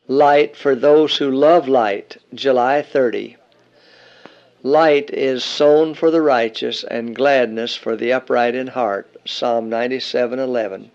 Light for those who love light, July 30. Light is sown for the righteous, and gladness for the upright in heart, Psalm 97:11.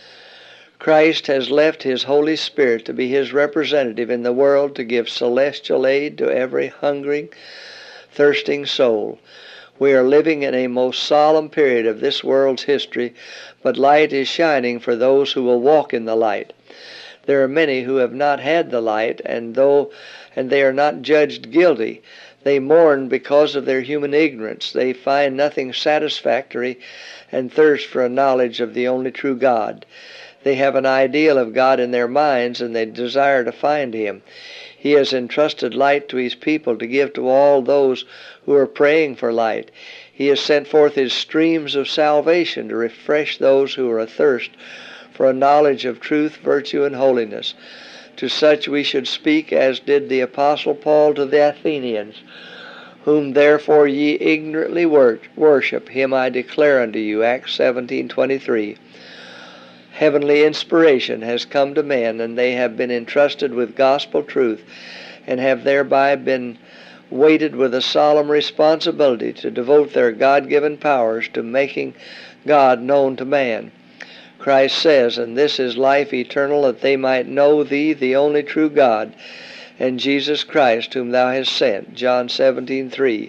Christ has left His Holy Spirit to be His representative in the world to give celestial aid to every hungering, thirsting soul. We are living in a most solemn period of this world's history, but light is shining for those who will walk in the light. There are many who have not had the light, and they are not judged guilty, they mourn because of their human ignorance. They find nothing satisfactory and thirst for a knowledge of the only true God. They have an ideal of God in their minds, and they desire to find Him. He has entrusted light to His people to give to all those who are praying for light. He has sent forth His streams of salvation to refresh those who are athirst for a knowledge of truth, virtue, and holiness. To such we should speak as did the Apostle Paul to the Athenians. Whom therefore ye ignorantly worship, him I declare unto you, Acts 17:23. Heavenly inspiration has come to men, and they have been entrusted with gospel truth, and have thereby been weighted with a solemn responsibility to devote their God-given powers to making God known to man. Christ says, "And this is life eternal, that they might know Thee, the only true God, and Jesus Christ, whom Thou hast sent." John 17:3.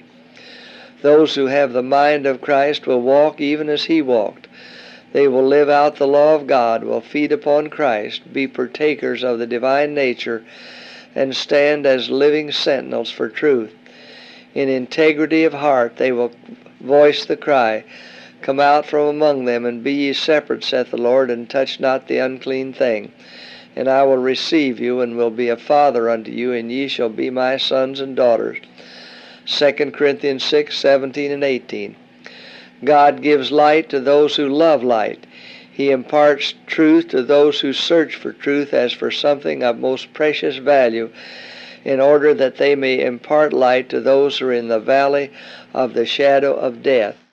Those who have the mind of Christ will walk even as He walked. They will live out the law of God, will feed upon Christ, be partakers of the divine nature, and stand as living sentinels for truth. In integrity of heart they will voice the cry, "Come out from among them, and be ye separate, saith the Lord, and touch not the unclean thing. And I will receive you, and will be a father unto you, and ye shall be my sons and daughters." 2 Corinthians 6:17 and 18. God gives light to those who love light. He imparts truth to those who search for truth as for something of most precious value, in order that they may impart light to those who are in the valley of the shadow of death.